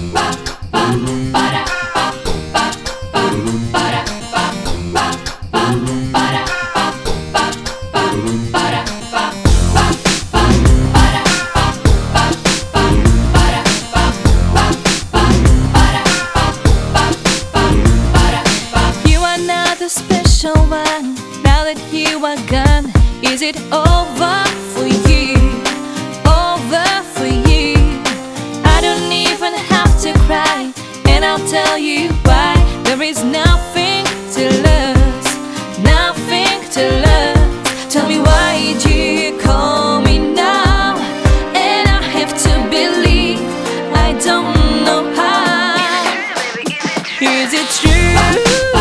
Special one, now that you are gone, is it over for you? Over for you? I don't even have to cry, and I'll tell you why. There is nothing to lose, nothing to lose. Tell me why did you call me now, and I have to believe I don't know how. Is it true?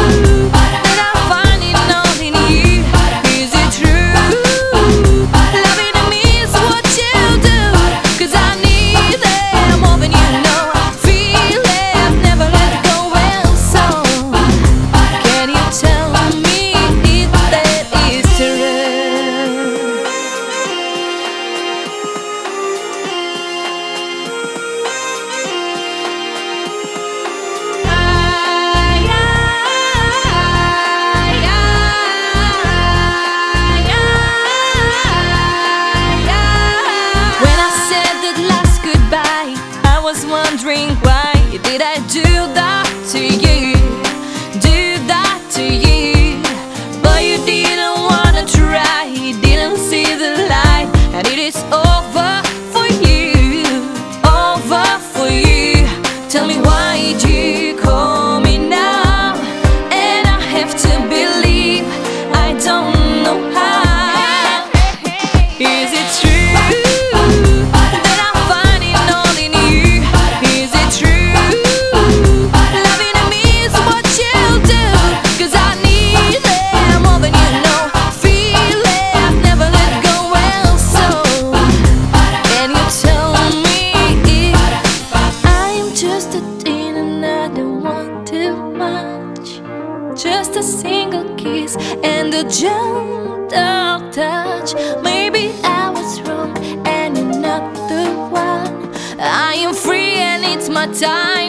Wondering why did I do that to you, do that to you? But you didn't wanna try, you didn't see the light, and it is over for you, over for you. Tell me why did you call me now, and I have to believe I don't know how. Is it true? Just a single kiss and a gentle touch. Maybe I was wrong and you're not the one. I am free and it's my time.